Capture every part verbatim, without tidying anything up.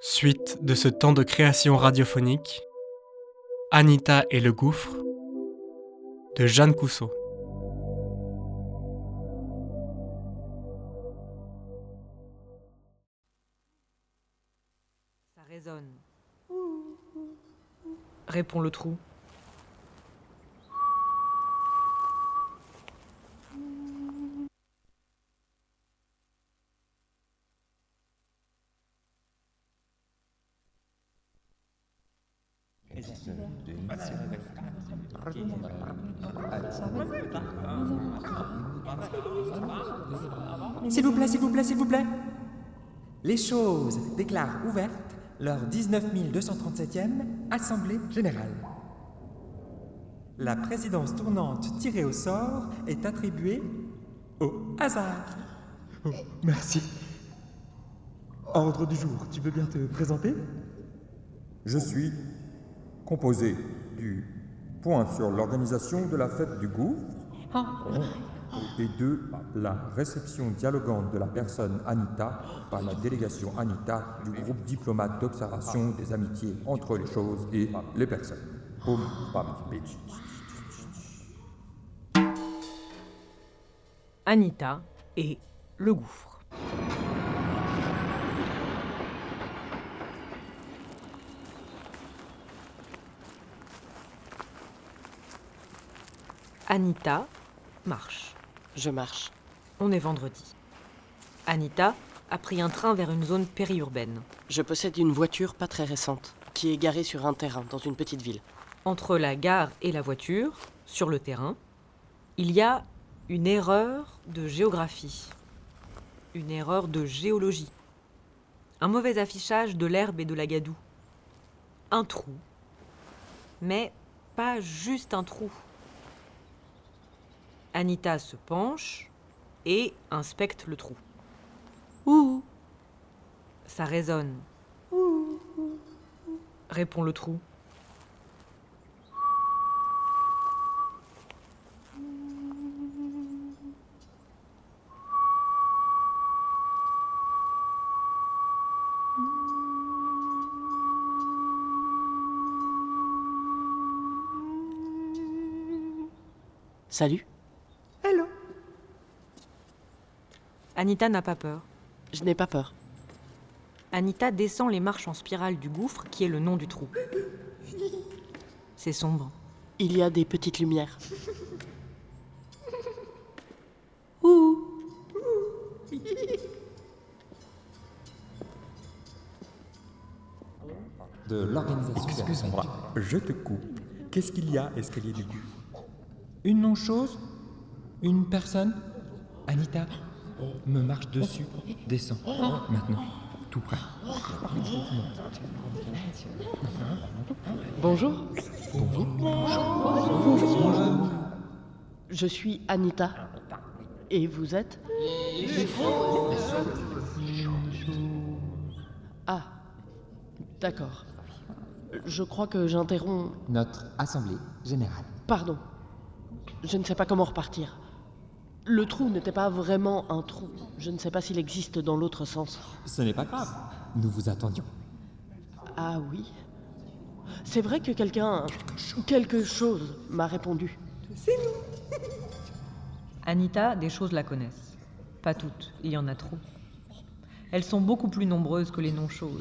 Suite de ce temps de création radiophonique, Anita et le gouffre, de Jeanne Cousseau. Ça résonne, répond le trou. S'il vous plaît, s'il vous plaît, s'il vous plaît. Les choses déclarent ouverte leur dix-neuf mille deux cent trente-septième Assemblée Générale. La présidence tournante tirée au sort est attribuée au hasard. Oh, merci. Ordre du jour, tu veux bien te présenter? Je suis composé du point sur l'organisation de la fête du gouffre et de la réception dialogante de la personne Anita par la délégation Anita du groupe diplomate d'observation des amitiés entre les choses et les personnes. Boum, bam, bitch. Anita et le gouffre. Anita marche. Je marche. On est vendredi. Anita a pris un train vers une zone périurbaine. Je possède une voiture pas très récente, qui est garée sur un terrain dans une petite ville. Entre la gare et la voiture, sur le terrain, il y a une erreur de géographie. Une erreur de géologie. Un mauvais affichage de l'herbe et de la gadoue. Un trou. Mais pas juste un trou. Anita se penche et inspecte le trou. Ouh! Ça résonne. Ouh! Répond le trou. Salut. Hello. Anita n'a pas peur. Je n'ai pas peur. Anita descend les marches en spirale du gouffre qui est le nom du trou. C'est sombre. Il y a des petites lumières. Ouh! De l'organisation. Excuse-moi, je te coupe. Qu'est-ce qu'il y a, escalier du gouffre? Une non-chose? Une personne? Anita, me marche dessus. Descends. Maintenant. Tout près. Bonjour. Bonjour. Je suis Anita. Et vous êtes? Ah, d'accord. Je crois que j'interromps... Notre assemblée générale. Pardon. Je ne sais pas comment repartir. Le trou n'était pas vraiment un trou. Je ne sais pas s'il existe dans l'autre sens. Ce n'est pas grave. Nous vous attendions. Ah oui. C'est vrai que quelqu'un... Quelque chose m'a répondu. Anita, des choses la connaissent. Pas toutes, il y en a trop. Elles sont beaucoup plus nombreuses que les non-choses.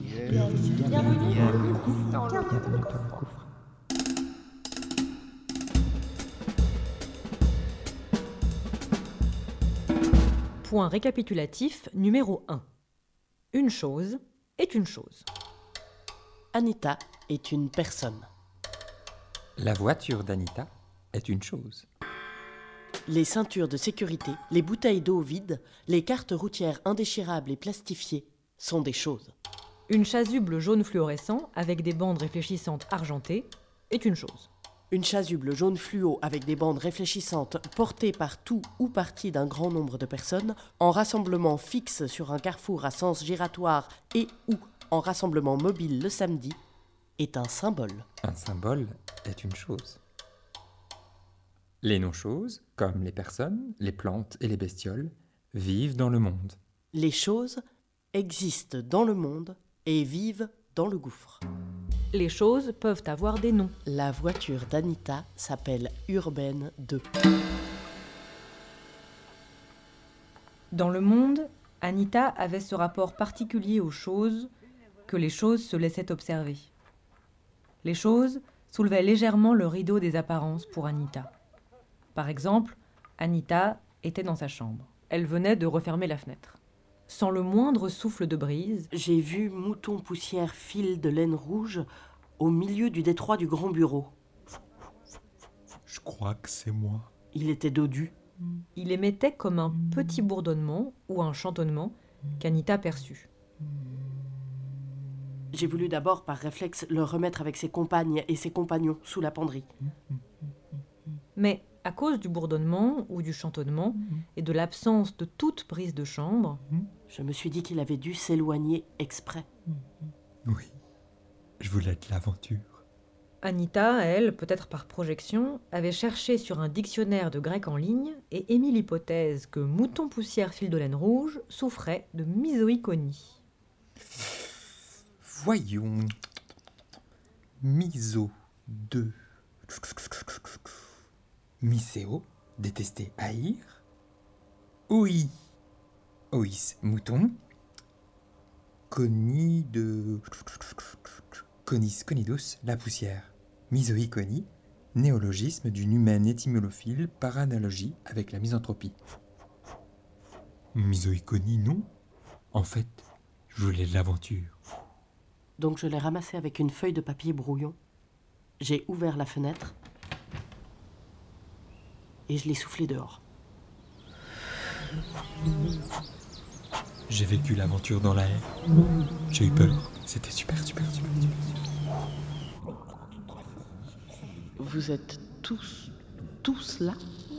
Point récapitulatif numéro un. Une chose est une chose. Anita est une personne. La voiture d'Anita est une chose. Les ceintures de sécurité, les bouteilles d'eau vides, les cartes routières indéchirables et plastifiées sont des choses. Une chasuble jaune fluorescent avec des bandes réfléchissantes argentées est une chose. Une chasuble jaune fluo avec des bandes réfléchissantes portée par tout ou partie d'un grand nombre de personnes, en rassemblement fixe sur un carrefour à sens giratoire et ou en rassemblement mobile le samedi, est un symbole. Un symbole est une chose. Les non-choses, comme les personnes, les plantes et les bestioles, vivent dans le monde. Les choses existent dans le monde et vivent dans le gouffre. Les choses peuvent avoir des noms. La voiture d'Anita s'appelle Urbaine deux. Dans le monde, Anita avait ce rapport particulier aux choses que les choses se laissaient observer. Les choses soulevaient légèrement le rideau des apparences pour Anita. Par exemple, Anita était dans sa chambre. Elle venait de refermer la fenêtre. Sans le moindre souffle de brise, J'ai vu Mouton Poussière Fil de laine rouge au milieu du détroit du grand bureau. Je crois que c'est moi. Il était dodu. il émettait comme un petit bourdonnement ou un chantonnement qu'Anita perçut. J'ai voulu d'abord, par réflexe, le remettre avec ses compagnes et ses compagnons sous la penderie. Mais à cause du bourdonnement ou du chantonnement et de l'absence de toute brise de chambre, Je me suis dit qu'il avait dû s'éloigner exprès. Oui, je voulais être l'aventure. Anita, elle, peut-être par projection, avait cherché sur un dictionnaire de grec en ligne et émis l'hypothèse que Mouton Poussière Fil de laine rouge souffrait de misoïconie. Voyons. Miso deux. Myséo, détester, haïr. Oui. Oïs, mouton. Coni de. Conis conidos, la poussière. Misoïconie, néologisme d'une humaine étymolophile par analogie avec la misanthropie. Misoïconie, non. En fait, je voulais de l'aventure. Donc je l'ai ramassé avec une feuille de papier brouillon. J'ai ouvert la fenêtre et je l'ai soufflé dehors. J'ai vécu l'aventure dans l'air. J'ai eu peur. C'était super, super, super, super. Vous êtes tous, tous là?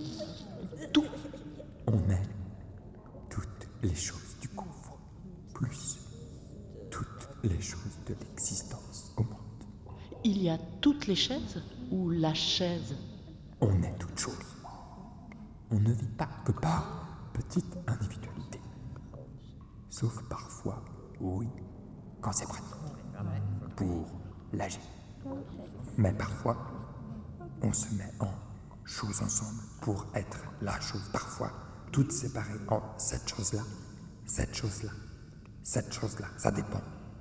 On est toutes les choses du gouffre, plus toutes les choses de l'existence au monde. Il y a toutes les chaises ou la chaise? On est toutes choses. On ne vit pas que par petite individualité. Sauf parfois, oui, quand c'est pratique, pour l'agir. Mais parfois, on se met en choses ensemble pour être la chose. Parfois, toutes séparées en cette chose-là, cette chose-là, cette chose-là. Ça dépend.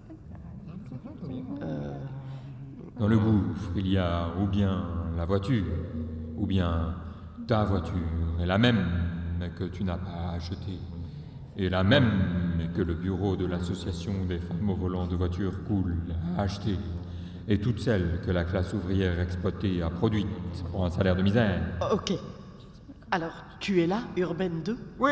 Dans le gouffre, il y a ou bien la voiture, ou bien ta voiture, et la même mais que tu n'as pas achetée, et la même mais que le bureau de l'association des femmes au volant de voitures cool a achetée, et toutes celles que la classe ouvrière exploitée a produites pour un salaire de misère. Ok. Alors, tu es là, Urbaine deux? Oui.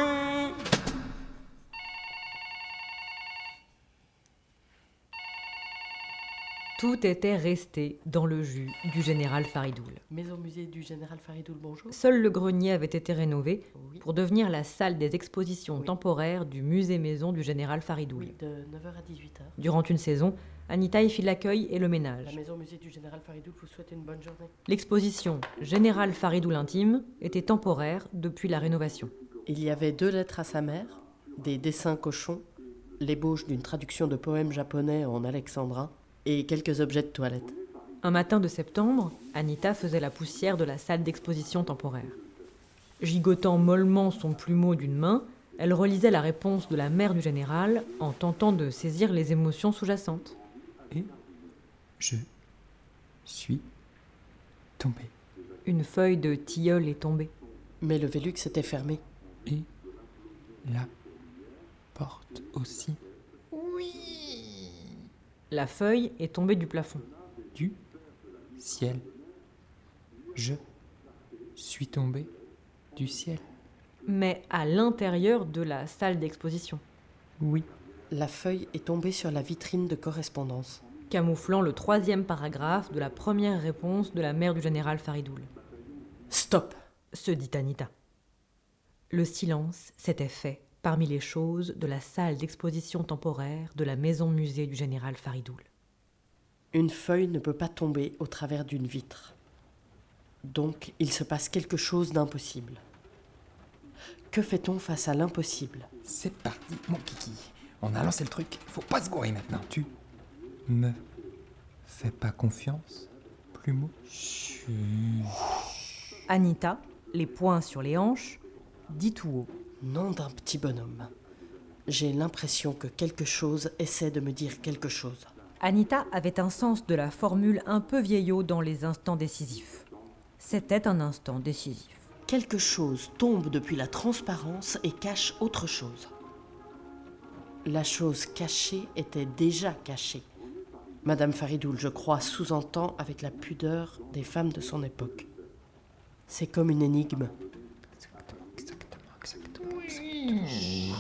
Tout était resté dans le jus du général Faridoul. Mais au musée du général Faridoul, bonjour. Seul le grenier avait été rénové Oui. pour devenir la salle des expositions Oui. temporaires du musée-maison du général Faridoul. Oui, de neuf heures à dix-huit heures. Durant une saison, Anita y fit l'accueil et le La ménage. maison musée du général Faridoul vous souhaite une bonne journée. L'exposition Général Faridoul intime était temporaire depuis la rénovation. Il y avait deux lettres à sa mère, des dessins cochons, l'ébauche d'une traduction de poèmes japonais en alexandrin et quelques objets de toilette. Un matin de septembre, Anita faisait la poussière de la salle d'exposition temporaire. Gigotant mollement son plumeau d'une main, elle relisait la réponse de la mère du général en tentant de saisir les émotions sous-jacentes. Et je suis tombé. Une feuille de tilleul est tombée. Mais le Vélux était fermé. Et la porte aussi. La feuille est tombée du plafond. Du ciel. Je suis tombé du ciel. Mais à l'intérieur de la salle d'exposition, Oui. La feuille est tombée sur la vitrine de correspondance. camouflant le troisième paragraphe de la première réponse de la mère du général Faridoul. Stop! Se dit Anita. Le silence s'était fait parmi les choses de la salle d'exposition temporaire de la maison-musée du général Faridoul. Une feuille ne peut pas tomber au travers d'une vitre. Donc, il se passe quelque chose d'impossible. Que fait-on face à l'impossible? C'est parti, mon kiki. On a lancé le truc, faut pas se gourer maintenant. Tu me fais pas confiance, Plumeau? Chut. Anita, les poings sur les hanches, dit tout haut. Nom d'un petit bonhomme. J'ai l'impression que quelque chose essaie de me dire quelque chose. Anita avait un sens de la formule un peu vieillot dans les instants décisifs. C'était un instant décisif. Quelque chose tombe depuis la transparence et cache autre chose. La chose cachée était déjà cachée. Madame Faridoul, je crois, sous-entend avec la pudeur des femmes de son époque. C'est comme une énigme. Exactement, exactement, exactement, exactement.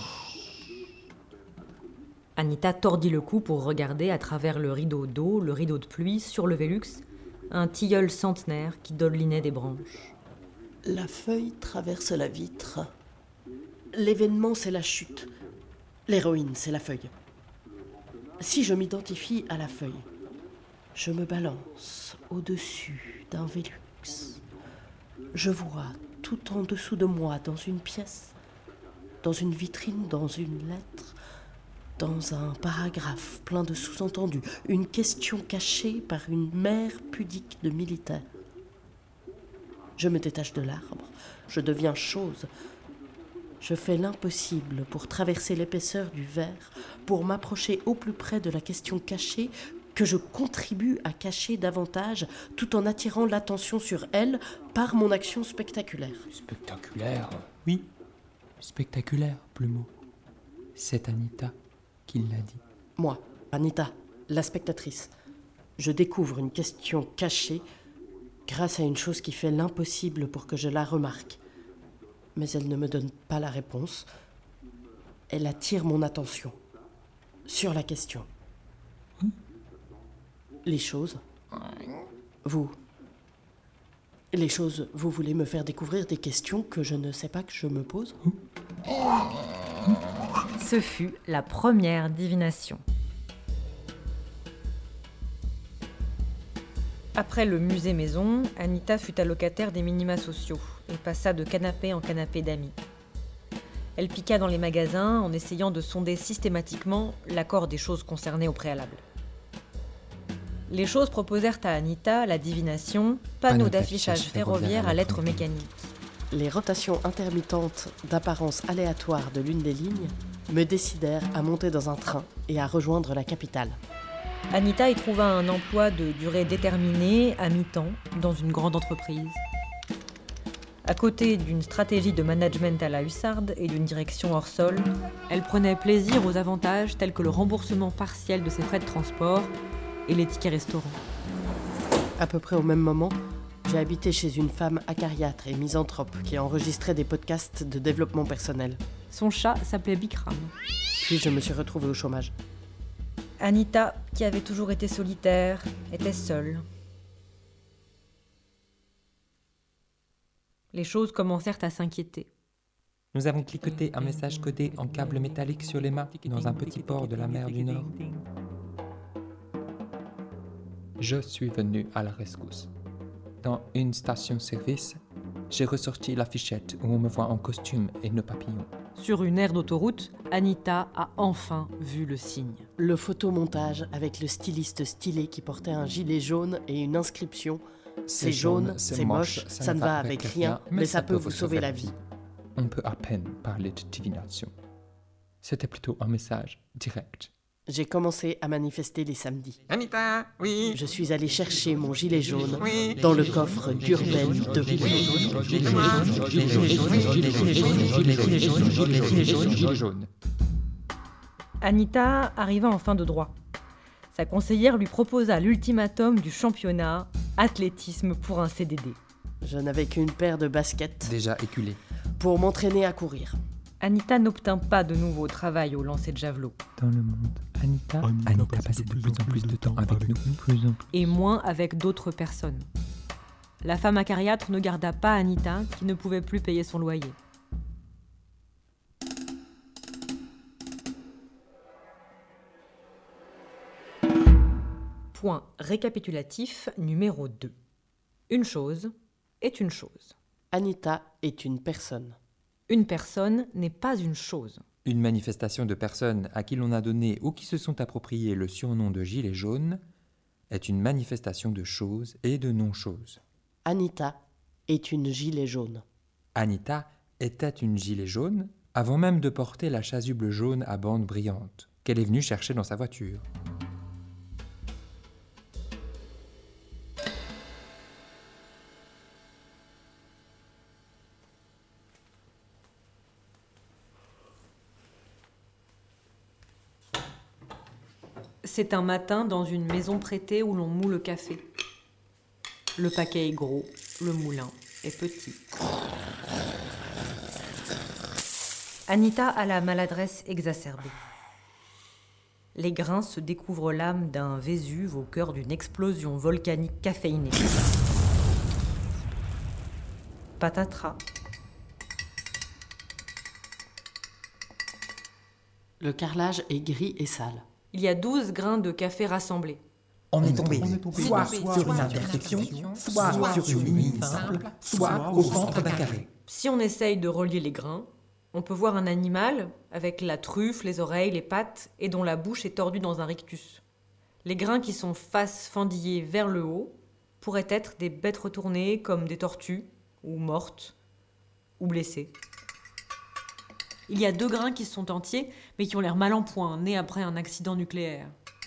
Anita tordit le cou pour regarder à travers le rideau d'eau, le rideau de pluie, sur le Vélux, un tilleul centenaire qui dodelinait des branches. La feuille traverse la vitre. L'événement, c'est la chute. L'héroïne, c'est la feuille. Si je m'identifie à la feuille, je me balance au-dessus d'un Vélux. Je vois tout en dessous de moi, dans une pièce, dans une vitrine, dans une lettre, dans un paragraphe plein de sous-entendus, une question cachée par une mère pudique de militaire. Je me détache de l'arbre, je deviens chose. Je fais l'impossible pour traverser l'épaisseur du verre, pour m'approcher au plus près de la question cachée que je contribue à cacher davantage tout en attirant l'attention sur elle par mon action spectaculaire. Spectaculaire? Oui, spectaculaire, Plumeau. C'est Anita qui l'a dit. Moi, Anita, la spectatrice, je découvre une question cachée grâce à une chose qui fait l'impossible pour que je la remarque. Mais elle ne me donne pas la réponse. Elle attire mon attention sur la question. Les choses. Vous. Les choses, vous voulez me faire découvrir des questions que je ne sais pas que je me pose? Ce fut la première divination. Après le musée maison, Anita fut allocataire des minima sociaux et passa de canapé en canapé d'amis. Elle piqua dans les magasins en essayant de sonder systématiquement l'accord des choses concernées au préalable. Les choses proposèrent à Anita la divination, panneau d'affichage ferroviaire à lettres mécaniques. Les rotations intermittentes d'apparence aléatoire de l'une des lignes me décidèrent à monter dans un train et à rejoindre la capitale. Anita y trouva un emploi de durée déterminée, à mi-temps, dans une grande entreprise. À côté d'une stratégie de management à la hussarde et d'une direction hors sol, elle prenait plaisir aux avantages tels que le remboursement partiel de ses frais de transport et les tickets restaurants. À peu près au même moment, j'ai habité chez une femme acariâtre et misanthrope qui enregistrait des podcasts de développement personnel. Son chat s'appelait Bikram. Puis je me suis retrouvée au chômage. Anita, qui avait toujours été solitaire, était seule. Les choses commencèrent à s'inquiéter. Nous avons cliqueté un message codé en câble métallique sur les mâts dans un petit port de la mer du Nord. Je suis venu à la rescousse. Dans une station-service, j'ai ressorti l'affichette où on me voit en costume et nœud papillon. Sur une aire d'autoroute, Anita a enfin vu le signe. Le photomontage avec le styliste stylé qui portait un gilet jaune et une inscription « C'est jaune, c'est moche, ça ne va avec rien, mais ça peut vous sauver la vie ». On peut à peine parler de divination. C'était plutôt un message direct. J'ai commencé à manifester les samedis. Anita, oui. Je suis allé chercher mon gilet jaune Oui. dans le coffre d'Urbaine de Gilet jaune. Anita arriva en fin de droit. Sa conseillère lui proposa l'ultimatum du championnat, athlétisme pour un C D D. Je n'avais qu'une paire de baskets Déjà éculé. pour m'entraîner à courir. Anita n'obtint pas de nouveau travail au lancer de javelot, Dans le monde, Anita, Anita passait de plus en plus de temps avec nous. Plus en plus. et moins avec d'autres personnes. La femme acariâtre ne garda pas Anita, qui ne pouvait plus payer son loyer. Point récapitulatif numéro deux. Une chose est une chose. Anita est une personne. Une personne n'est pas une chose. Une manifestation de personnes à qui l'on a donné ou qui se sont appropriés le surnom de gilets jaunes est une manifestation de choses et de non-choses. Anita est une gilet jaune. Anita était une gilet jaune avant même de porter la chasuble jaune à bandes brillantes qu'elle est venue chercher dans sa voiture. C'est un matin dans une maison prêtée où l'on moud le café. Le paquet est gros, le moulin est petit. Anita a la maladresse exacerbée. Les grains se découvrent l'âme d'un Vésuve au cœur d'une explosion volcanique caféinée. Patatras. Le carrelage est gris et sale. Il y a douze grains de café rassemblés. On est tombé soit sur une intersection, soit sur une ligne simple, soit au centre d'un carré. Si on essaye de relier les grains, on peut voir un animal avec la truffe, les oreilles, les pattes et dont la bouche est tordue dans un rictus. Les grains qui sont face fendillés vers le haut pourraient être des bêtes retournées comme des tortues, ou mortes, ou blessées. Il y a deux grains qui sont entiers, mais qui ont l'air mal en point, nés après un accident nucléaire.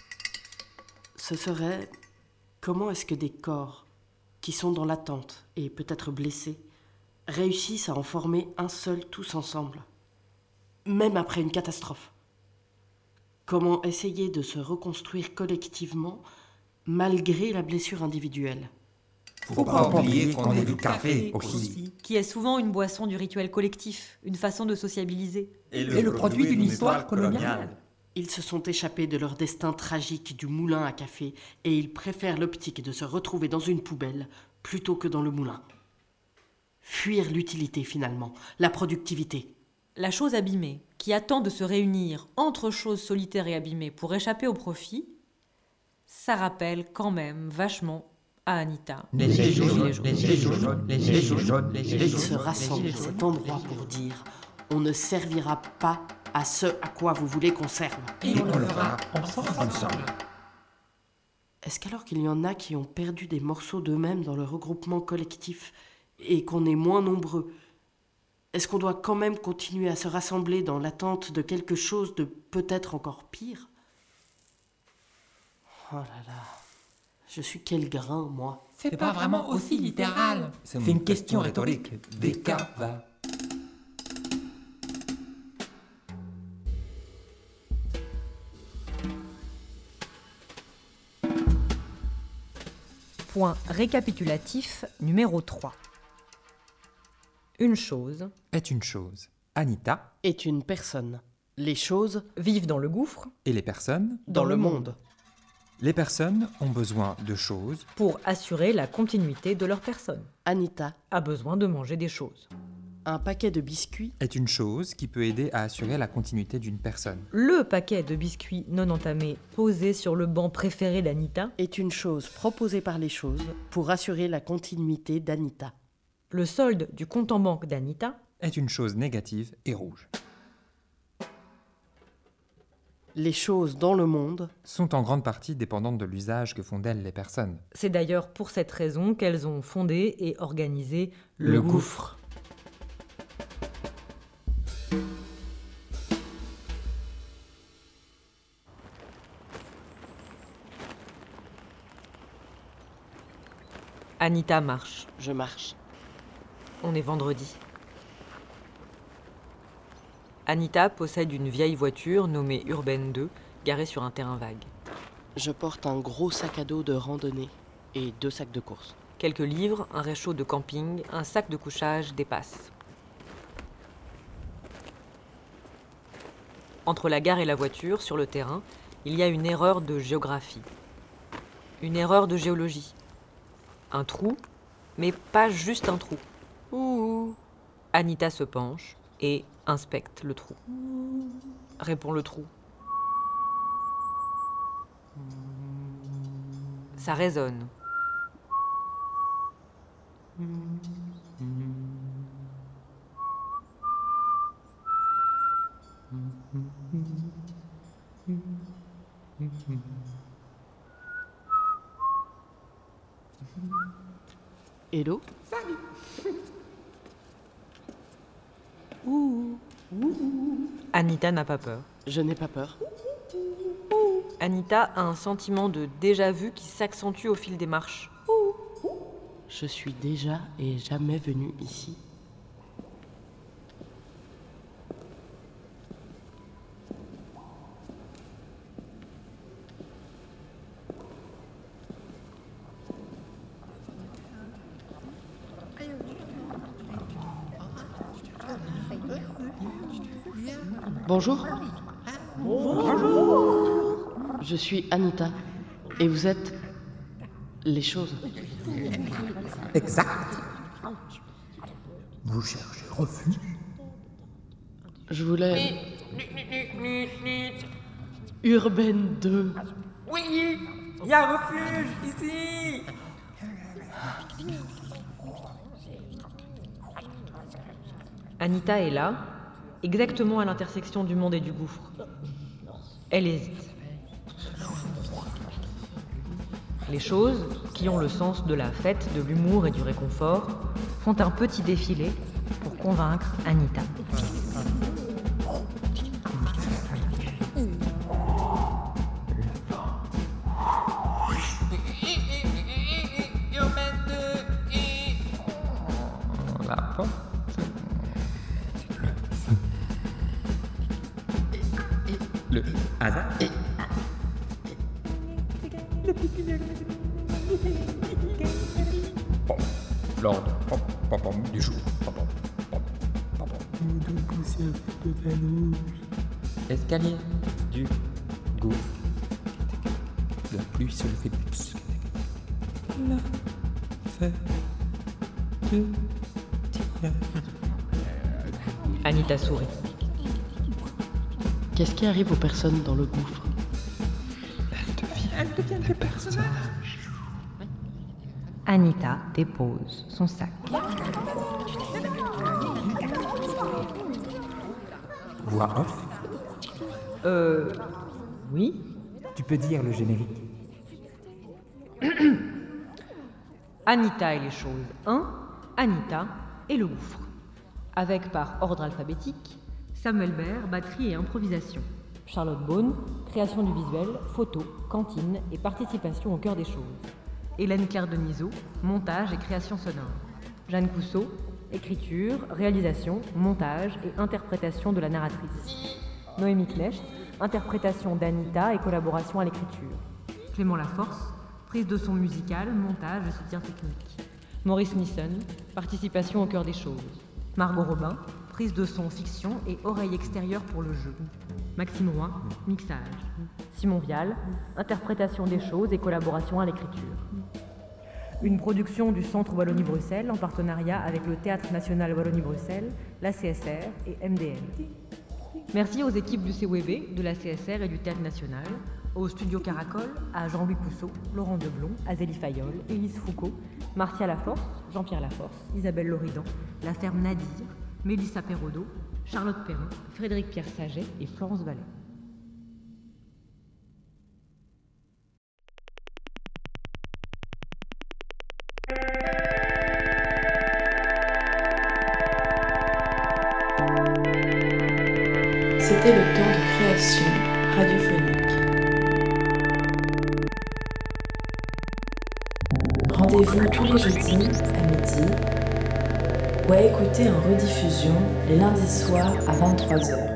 Ce serait... Comment est-ce que des corps, qui sont dans l'attente et peut-être blessés, réussissent à en former un seul tous ensemble, même après une catastrophe? Comment essayer de se reconstruire collectivement malgré la blessure individuelle? Faut pas oublier qu'on est du café aussi. Qui est souvent une boisson du rituel collectif, une façon de sociabiliser. Et le, et le produit d'une histoire coloniale. Ils se sont échappés de leur destin tragique du moulin à café et ils préfèrent l'optique de se retrouver dans une poubelle plutôt que dans le moulin. Fuir l'utilité finalement, la productivité. La chose abîmée, qui attend de se réunir entre choses solitaires et abîmées pour échapper au profit, ça rappelle quand même vachement à Anita. Les gilets jaunes, les gilets jaunes, les gilets jaunes, les gilets jaunes. Ils se rassemblent à cet endroit pour dire « On ne servira pas à ce à quoi vous voulez qu'on serve. » Et on le fera ensemble. Est-ce qu'alors qu'il y en a qui ont perdu des morceaux d'eux-mêmes dans le regroupement collectif et qu'on est moins nombreux, est-ce qu'on doit quand même continuer à se rassembler dans l'attente de quelque chose de peut-être encore pire? Oh là là, je suis quel grain, moi? C'est pas vraiment aussi littéral. C'est une question rhétorique. Des cas va. Point récapitulatif numéro trois. Une chose Est une chose. Anita Est une personne. Les choses vivent dans le gouffre et les personnes. dans le monde. Les personnes ont besoin de choses. pour assurer la continuité de leur personne. Anita, A besoin de manger des choses. un paquet de biscuits Est une chose qui peut aider à assurer la continuité d'une personne. Le paquet de biscuits non entamés posé sur le banc préféré d'Anita. est une chose proposée par les choses pour assurer la continuité d'Anita. Le solde du compte en banque d'Anita. Est une chose négative et rouge. Les choses dans le monde Sont en grande partie dépendantes de l'usage que font d'elles les personnes. C'est d'ailleurs pour cette raison qu'elles ont fondé et organisé le, Le gouffre. Anita marche. Je marche. On est vendredi. Anita possède une vieille voiture nommée Urbaine deux, garée sur un terrain vague. Je porte un gros sac à dos de randonnée et deux sacs de course. Quelques livres, un réchaud de camping, un sac de couchage dépassent. Entre la gare et la voiture, sur le terrain, il y a une erreur de géographie. Une erreur de géologie. Un trou, mais pas juste un trou. Ouh. Anita se penche et inspecte le trou. Répond le trou. Ça résonne. Hello. Anita n'a pas peur. Je n'ai pas peur. Anita a un sentiment de déjà-vu qui s'accentue au fil des marches. Je suis déjà et jamais venue ici. Bonjour. Bonjour. Je suis Anita. Et vous êtes les choses. Exact. Vous cherchez refuge? Je voulais... Urbaine deux. Oui, il y a un refuge ici. Anita est là, exactement à l'intersection du monde et du gouffre. Elle hésite. Les choses, qui ont le sens de la fête, de l'humour et du réconfort, font un petit défilé pour convaincre Anita. La porte. Le hasard. Bon, l'ordre pom, pom, pom, du jour. Pom, pom, pom, pom, pom. Escalier du gouffre. La pluie se le fait plus. La fête de tir. Anita sourit. Qu'est-ce qui arrive aux personnes dans le gouffre? Elles deviennent des personnages. Anita dépose son sac. Voix off. Euh... Oui. Tu peux dire le générique. Anita et les choses un, Anita et le gouffre. Avec par ordre alphabétique, Samuel Baer, batterie et improvisation. Charlotte Beaune, création du visuel, photo, cantine et participation au cœur des choses. Hélène Claire Denisot, montage et création sonore. Jeanne Cousseau, écriture, réalisation, montage et interprétation de la narratrice. Noémie Knecht, interprétation d'Anita et collaboration à l'écriture. Clément Laforce, prise de son musicale, montage et soutien technique. Maurice Nisson, participation au cœur des choses. Margot Robin, prise de son fiction et oreille extérieure pour le jeu. Maxime Roy, mixage. Simon Vial, interprétation des choses et collaboration à l'écriture. Une production du Centre Wallonie-Bruxelles en partenariat avec le Théâtre National Wallonie-Bruxelles, la C S R et M D L. Merci aux équipes du C W B, de la C S R et du Théâtre National, au Studio Caracol, à Jean-Louis Pousseau, Laurent Deblon, Azélie Fayol, Élise Foucault, Martia Laforce, Jean-Pierre Laforce, Isabelle Loridan, La Ferme Nadir, Mélissa Perraudot, Charlotte Perrin, Frédéric Pierre Saget et Florence Vallée. C'était le temps de création radiophonique. Rendez-vous tous les jeudis à midi ou à écouter en rediffusion les lundis soirs à vingt-trois heures.